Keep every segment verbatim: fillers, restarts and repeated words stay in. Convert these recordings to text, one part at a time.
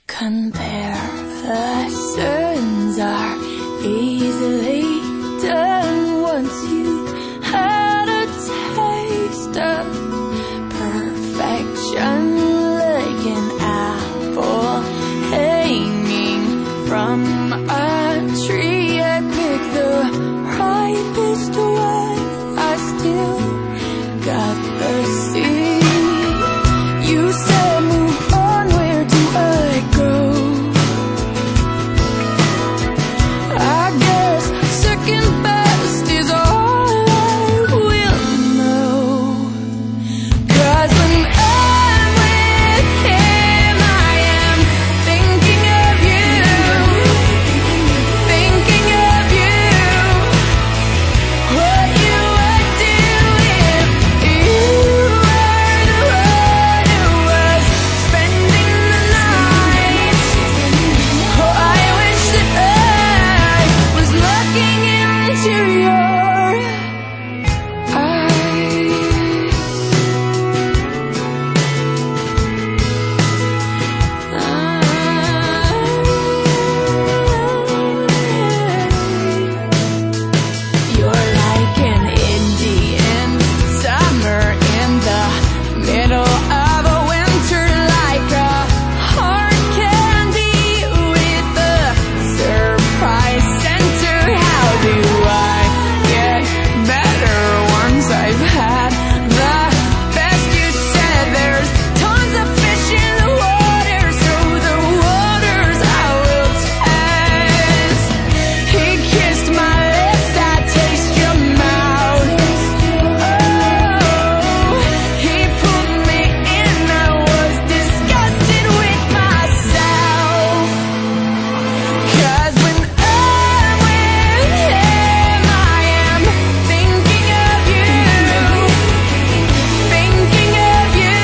Comparisons are easily done once you had a taste of perfection, like an apple hanging from a tree. I pick the ripest one, I still got the seed. You said move on, where do I go? I guess second best is all I will know. 'Cause when I'm with him, I am thinking of you, thinking of you. What you would do if you were the one who was spending the night. Oh, I wish that I was looking into your eyes. You're like an Indian summer in the middle of a winter, like a hard candy with a surprise center. How do I get better once I've had the best? You said there's tons of fish in the water, so the waters I will test. He kissed my lips, I taste your mouth. Oh, he pulled me in, I was disgusted with myself. 'Cause when I'm with him, I am thinking of you, thinking of you.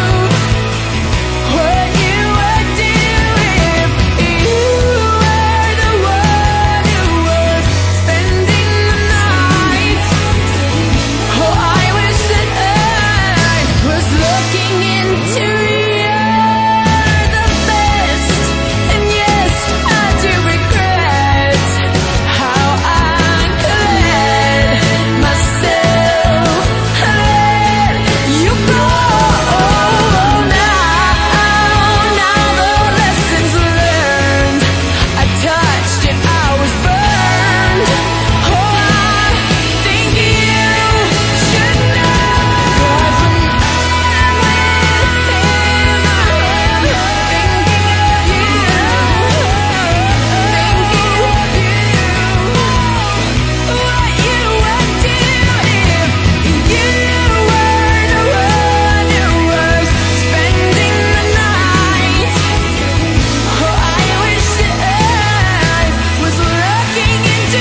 What you would do if you were the one who was spending the night. Oh, I wish that I was looking into you're the best. And yes, I do regret how I let myself let you go. Now, now the lessons learned, I touched it, I was burned. Oh, I think you should know. 'Cause when I'm with him, I am thinking of you, thinking of you. What you would do if you were the one who was spending the night. Oh, I wish that I was looking into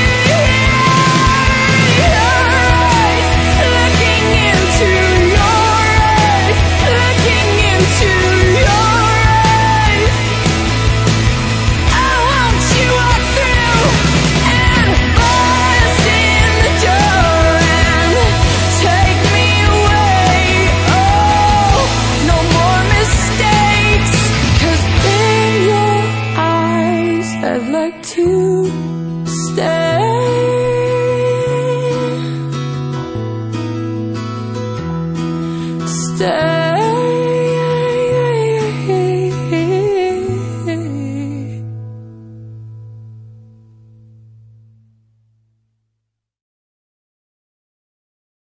your eyes, looking into your eyes, looking into your eyes. I want you walk through and bust in the door and take me away. Oh, no more mistakes, 'cause in your eyes I'd like to